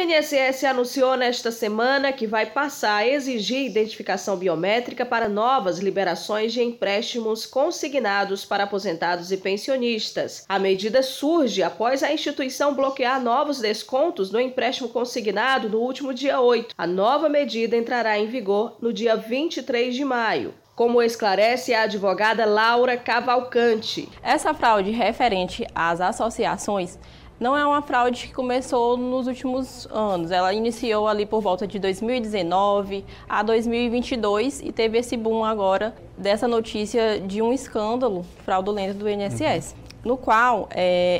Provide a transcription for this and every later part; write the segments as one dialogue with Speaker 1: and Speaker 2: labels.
Speaker 1: INSS anunciou nesta semana que vai passar a exigir identificação biométrica para novas liberações de empréstimos consignados para aposentados e pensionistas. A medida surge após a instituição bloquear novos descontos no empréstimo consignado no último dia 8. A nova medida entrará em vigor no dia 23 de maio. Como esclarece a advogada Laura Cavalcante.
Speaker 2: Essa fraude referente às associações não é uma fraude que começou nos últimos anos. Ela iniciou ali por volta de 2019 a 2022 e teve esse boom agora dessa notícia de um escândalo fraudulento do INSS, no qual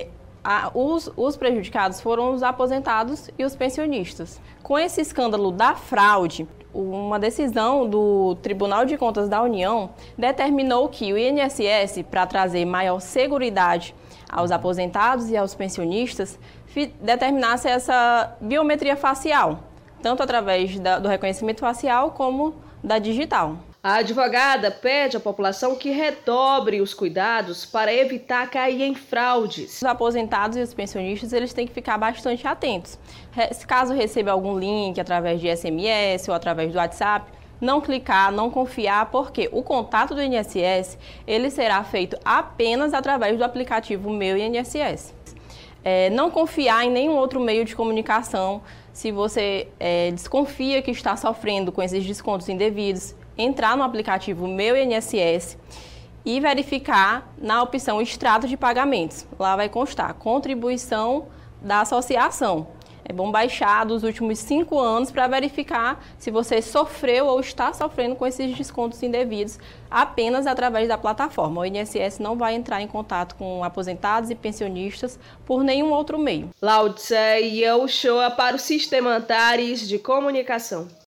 Speaker 2: os prejudicados foram os aposentados e os pensionistas. Com esse escândalo da fraude, uma decisão do Tribunal de Contas da União determinou que o INSS, para trazer maior seguridade aos aposentados e aos pensionistas, determinasse essa biometria facial, tanto através do reconhecimento facial como da digital.
Speaker 1: A advogada pede à população que redobre os cuidados para evitar cair em fraudes.
Speaker 2: Os aposentados e os pensionistas eles têm que ficar bastante atentos. Caso receba algum link através de SMS ou através do WhatsApp, não clicar, não confiar, porque o contato do INSS ele será feito apenas através do aplicativo Meu INSS. Não confiar em nenhum outro meio de comunicação. Se você desconfia que está sofrendo com esses descontos indevidos, entrar no aplicativo Meu INSS e verificar na opção Extrato de pagamentos. Lá vai constar contribuição da associação. É bom baixar dos últimos 5 anos para verificar se você sofreu ou está sofrendo com esses descontos indevidos apenas através da plataforma. O INSS não vai entrar em contato com aposentados e pensionistas por nenhum outro meio.
Speaker 1: Laudsa Yoshua para o Sistema Antares de Comunicação.